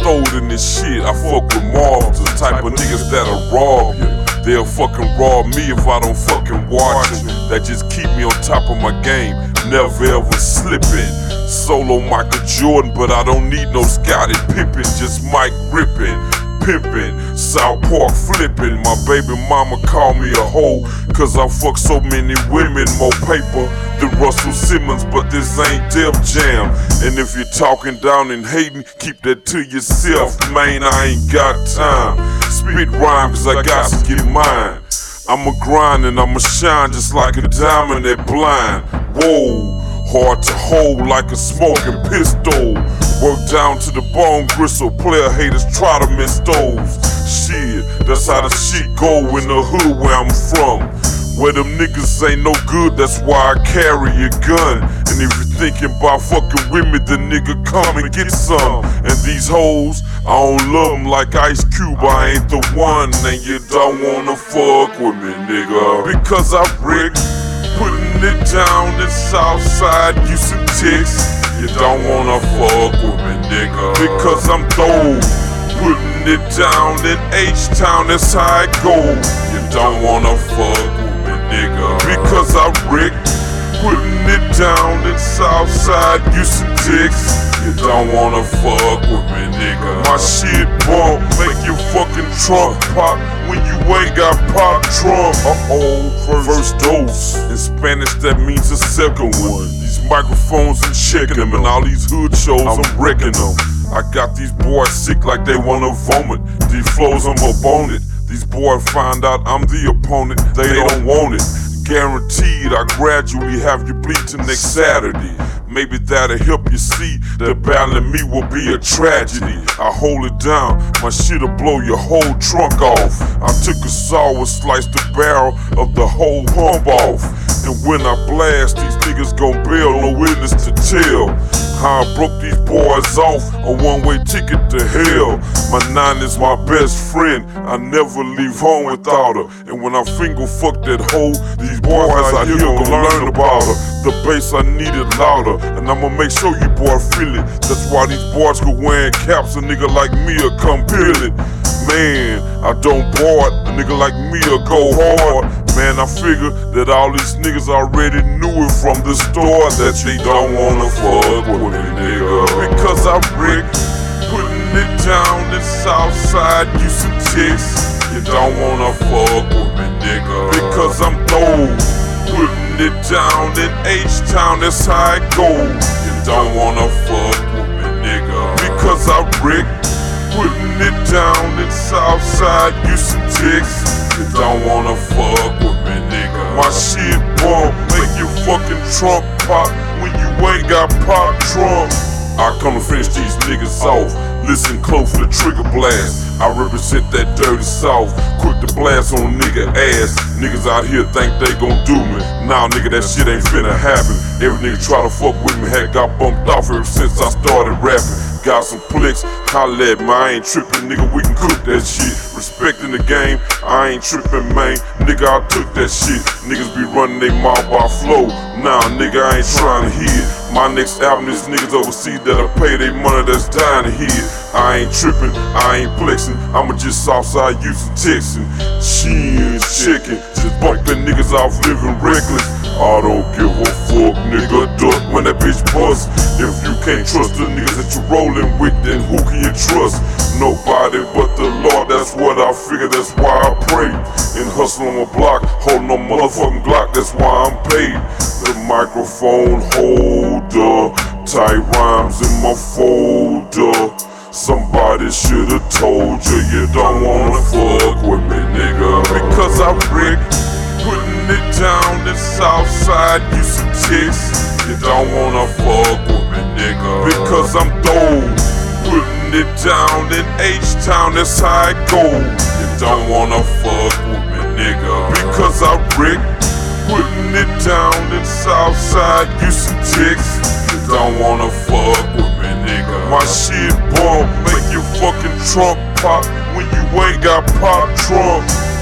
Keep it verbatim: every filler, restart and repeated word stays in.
stole in this shit. I fuck with mobs, the type of niggas that'll rob you. They'll fucking rob me if I don't fucking watch it. That just keep me on top of my game, never ever slipping. Solo Michael Jordan, but I don't need no Scottie Pippen, just Mike ripping, pimping, South Park flipping. My baby mama call me a hoe, cause I fuck so many women, more paper than Russell Simmons, but this ain't Def Jam. And if you're talking down and hating, keep that to yourself, man, I ain't got time. Spit rhyme cause I got to get mine. I'ma grind and I'ma shine just like a diamond that blind. Whoa, hard to hold like a smoking pistol. Work down to the bone gristle, player haters try to miss those. Shit, that's how the shit go in the hood where I'm from. Where them niggas ain't no good, that's why I carry a gun. And if you're thinking about fucking with me, the nigga come and get some. And these hoes, I don't love them like Ice Cube, I ain't the one. And you don't wanna fuck with me, nigga, because I brick, putting it down in Southside, Houston, Texas. You don't wanna fuck with me, nigga, because I'm dope. Putting it down in H-Town, that's how it go. You don't wanna fuck with me, nigga, because I brick. Putting it down in Southside, Houston, Texas. You don't wanna fuck with me, nigga. My shit bump, make your fucking trunk pop when you ain't got pop trunk. Uh-oh, first dose. In Spanish, that means a second one. These microphones, I'm checking them, and all these hood shows, I'm wrecking them. I got these boys sick like they wanna vomit. These flows, I'm up on it. These boys find out I'm the opponent, they don't want it. Guaranteed, I gradually have you bleaching next Saturday. Maybe that'll help you see that battling me will be a tragedy. I hold it down, my shit'll blow your whole trunk off. I took a saw and sliced the barrel of the whole pump off. And when I blast, these niggas gon' bail, no witness to tell how I broke these boys off, a one-way ticket to hell. My nine is my best friend, I never leave home without her. And when I finger fuck that hoe, these boys out here gon' learn about her. The bass I need it louder, and I'ma make sure you boy feel it. That's why these boys go wearing caps, a nigga like me'll come peel it. Man, I don't board, a nigga like me'll go hard. Man, I figure that all these niggas already knew it from the store, that they don't wanna fuck with me, nigga, because I brick, putting it down in Southside, Houston, Texas. You don't wanna fuck with me, nigga, because I'm dope. Putting it down in H-Town, that's how it go. You don't wanna fuck with me, nigga, because I brick, putting it down in Southside, Houston, Texas. You don't wanna fuck with me, nigga. My shit bump, make your fucking trunk pop when you ain't got pop trunk. I come to finish these niggas off. Listen close for the trigger blast. I represent that dirty South, quick to blast on a nigga ass. Niggas out here think they gon' do me. Nah, nigga, that shit ain't finna happen. Every nigga try to fuck with me had got bumped off ever since I started rapping. Got some flicks, holla at me, I ain't trippin', nigga, we can cook that shit. Respecting the game, I ain't trippin', man, nigga, I took that shit. Niggas be running they mouth by flow, nah, nigga, I ain't trying to hear. My next album is niggas overseas that'll pay they money that's dying to hear. I ain't trippin', I ain't flexin', I'ma just Southside Houston, Texas. She ain't checkin', just bumpin' niggas off living reckless. I don't give a fuck, nigga, duck when that bitch bust. If you can't trust the niggas that you rollin' with, then who can you trust? Nobody but the Lord, that's what I figure, that's why I pray. And hustle on my block, holding on motherfucking Glock, that's why I'm paid. The microphone holder, tight rhymes in my folder. Somebody should've told you, you don't wanna fuck with me, nigga, because I brick, putting it down in Southside, Houston, Texas. You don't wanna fuck with me, nigga, because I'm dope. Putting it down in H-Town, that's how it go. You don't wanna fuck with me, nigga, because I brick, putting it down in Southside, Houston, Texas. You don't wanna fuck with me, nigga. My shit bump, make your fucking trunk pop when you ain't got pop trunk.